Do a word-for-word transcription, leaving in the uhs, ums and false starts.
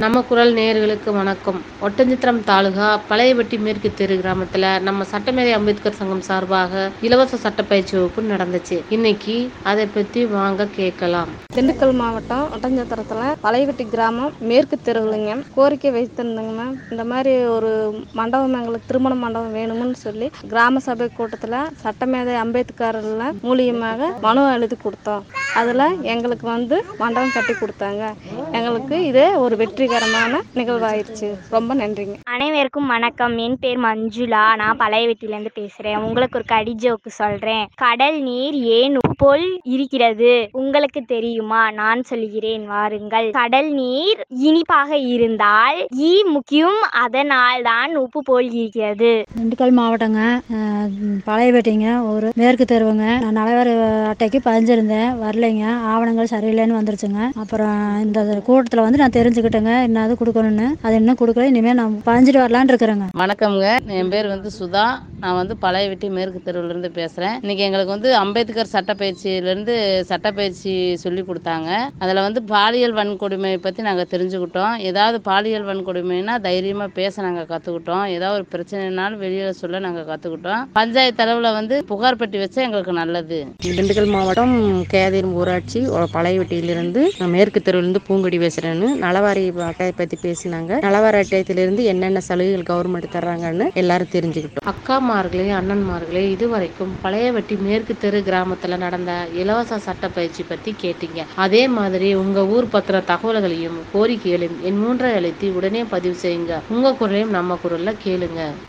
நம்ம குரல் நேயர்களுக்கு வணக்கம். ஒட்டன்சத்திரம் தாலுகா பழையபட்டி மேற்கு தெரு கிராமத்துல நம்ம சட்டமேதை அம்பேத்கர் சங்கம் சார்பாக இலவச சட்டப்பயிற்சி வகுப்பு நடந்துச்சு. இன்னைக்கு அதை பத்தி வாங்க கேட்கலாம். திண்டுக்கல் மாவட்டம் ஒட்டன்சத்திரத்துல பழையபட்டி கிராமம் மேற்கு தெருவுலங்க கோரிக்கை வைத்திருந்தோங்க. இந்த மாதிரி ஒரு மண்டபம் எங்களுக்கு திருமண மண்டபம் வேணும்னு சொல்லி கிராம சபை கூட்டத்துல சட்டமேதை அம்பேத்கர் மூலியமாக மனு எழுதி கொடுத்தோம். அதுல எங்களுக்கு வந்து மண்டபம் கட்டி கொடுத்தாங்க. எங்களுக்கு இதே ஒரு வெற்றிகரமான நிகழ்வாயிருச்சு. ரொம்ப நன்றிங்க. அனைவருக்கும் வணக்கம். என் பேர் மஞ்சுளா. நான் பழையவெட்டிலேருந்து பேசுறேன். உங்களுக்கு ஒரு கடி ஜோக்கு சொல்றேன். கடல் நீர் ஏன் உப்பு போல் இருக்கிறது உங்களுக்கு தெரியுமா? நான் சொல்கிறேன், வாருங்கள். கடல் நீர் இனிப்பாக இருந்தால் ஈ முக்கியம், அதனால் தான் உப்பு போல் இருக்கிறது. திண்டுக்கல் மாவட்டங்க, பழையபேட்டைங்க, ஒரு மேற்கு தெருவுங்க. நான் நலவாரி அட்டைக்கு பதிஞ்சிருந்தேன், வரலைங்க. ஆவணங்கள் சரியில்லைன்னு வந்துருச்சுங்க. அப்புறம் இந்த கூட்டத்தில் வந்து நான் தெரிஞ்சுக்கிட்டேங்க என்னது கொடுக்கணும்னு. அது இன்னும் கொடுக்கல. இனிமேல் நான் பதிஞ்சிட்டு வரலான்னு இருக்கிறேங்க. வணக்கம்ங்க. என் பேர் வந்து சுதா. நான் வந்து பழையபட்டி மேற்கு தெருவிலேருந்து பேசுகிறேன். இன்னைக்கு எங்களுக்கு வந்து அம்பேத்கர் சட்டப்பயிற்சியிலேருந்து சட்டப்பயிற்சி சொல்லி கொடுத்தாங்க. அதில் வந்து பாலியல் வன்கொடுமையை பற்றி நாங்கள் தெரிஞ்சுக்கிட்டோம். ஏதாவது பாலியல் வன்கொடுமைனா தைரியமாக பேச நாங்கள் கற்றுக்கிட்டோம். ஏதாவது ஒரு பிரச்சனைனாலும் வெளியில் சொல்ல நாங்கள் கற்றுக்கிட்டோம். பஞ்சாயத்து அளவில் வந்து புகார் பெட்டி வச்சா எங்களுக்கு நல்லது. திண்டுக்கல் மாவட்டம் கேதீர் ஊராட்சி பழையபட்டியிலிருந்து மேற்கு தெருவிலிருந்து பூங்கொடி பேசுறேன்னு. நலவாரி அட்டையை பத்தி பேசினாங்க. நலவாரி அட்டையத்திலிருந்து என்னென்ன சலுகைகள் கவர்மெண்ட் தர்றாங்கன்னு எல்லாரும் தெரிஞ்சுக்கிட்டோம். அக்காமார்களே, அண்ணன்மார்களே, இதுவரைக்கும் பழையபட்டி மேற்கு தெரு கிராமத்துல நடந்த இலவச சட்ட பயிற்சி பத்தி கேட்டீங்க. அதே மாதிரி உங்க ஊர் பத்திர தகவல்களையும் கோரிக்கைகளையும் என் மூன்றை அழைத்து உடனே பதிவு செய்யுங்க. உங்க குரலையும் நம்ம குரல்ல கேளுங்க.